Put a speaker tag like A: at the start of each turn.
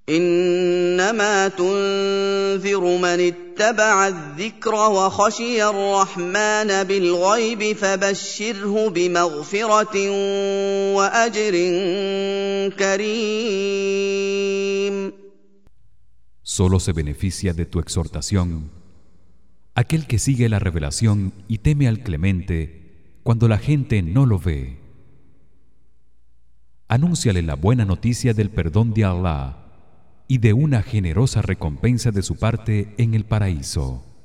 A: إنما تنذر من اتبع الذكر وخشي الرحمن بالغيب فبشره بمغفرة وأجر كريم.
B: Solo se beneficia de tu exhortación aquel que sigue la revelación y teme al Clemente cuando la gente no lo ve. Anúnciale la buena noticia del perdón de Allah y de una generosa recompensa de su parte en el paraíso.